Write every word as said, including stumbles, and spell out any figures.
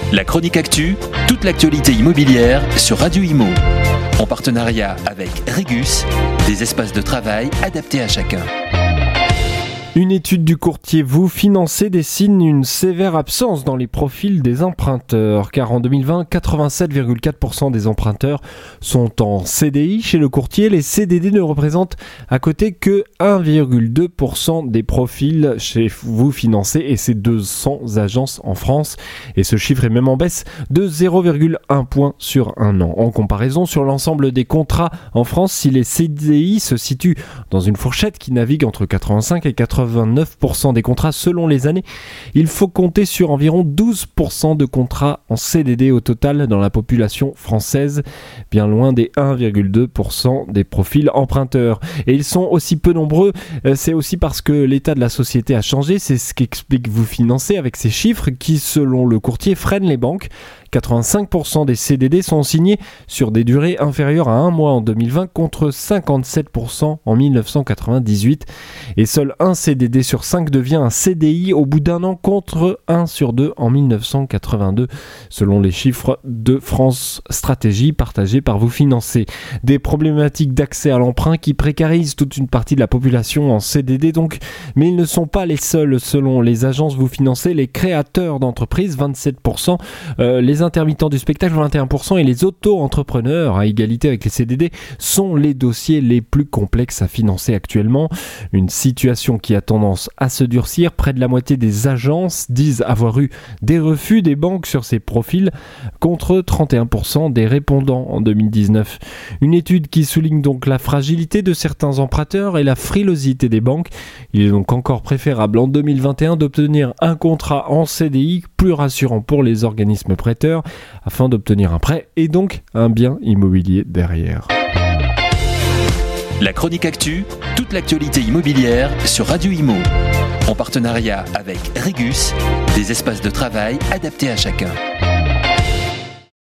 La chronique actu, toute l'actualité immobilière sur Radio Imo. En partenariat avec Regus, des espaces de travail adaptés à chacun. Une étude du courtier Vous Financez dessine une sévère absence dans les profils des emprunteurs, car en deux mille vingt, quatre-vingt-sept virgule quatre pour cent des emprunteurs sont en C D I. Chez le courtier, les C D D ne représentent à côté que un virgule deux pour cent des profils chez Vous Financez, et c'est deux cents agences en France. Et ce chiffre est même en baisse de zéro virgule un point sur un an. En comparaison, sur l'ensemble des contrats en France, si les C D I se situent dans une fourchette qui navigue entre quatre-vingt-cinq et quatre-vingt-neuf pour cent des contrats selon les années, il faut compter sur environ douze pour cent de contrats en C D D au total dans la population française, bien loin des un virgule deux pour cent des profils emprunteurs. Et ils sont aussi peu nombreux, c'est aussi parce que l'état de la société a changé, c'est ce qu'explique Vous Financez avec ces chiffres qui, selon le courtier, freinent les banques. quatre-vingt-cinq pour cent des C D D sont signés sur des durées inférieures à un mois en deux mille vingt contre cinquante-sept pour cent en dix-neuf cent quatre-vingt-dix-huit. Et seul un C D D sur cinq devient un C D I au bout d'un an contre un sur deux en dix-neuf cent quatre-vingt-deux, selon les chiffres de France Stratégie partagés par Vous Financez. Des problématiques d'accès à l'emprunt qui précarisent toute une partie de la population en C D D donc, mais ils ne sont pas les seuls. Selon les agences Vous Financez, les créateurs d'entreprises, vingt-sept pour cent, euh, les intermittents du spectacle, vingt et un pour cent, et les auto-entrepreneurs, à égalité avec les C D D, sont les dossiers les plus complexes à financer actuellement. Une situation qui a tendance à se durcir. Près de la moitié des agences disent avoir eu des refus des banques sur ces profils, contre trente et un pour cent des répondants en deux mille dix-neuf. Une étude qui souligne donc la fragilité de certains emprunteurs et la frilosité des banques. Il est donc encore préférable en deux mille vingt et un d'obtenir un contrat en C D I plus rassurant pour les organismes prêteurs, afin d'obtenir un prêt et donc un bien immobilier derrière. La chronique actu, toute l'actualité immobilière sur Radio Imo. En partenariat avec Regus, des espaces de travail adaptés à chacun.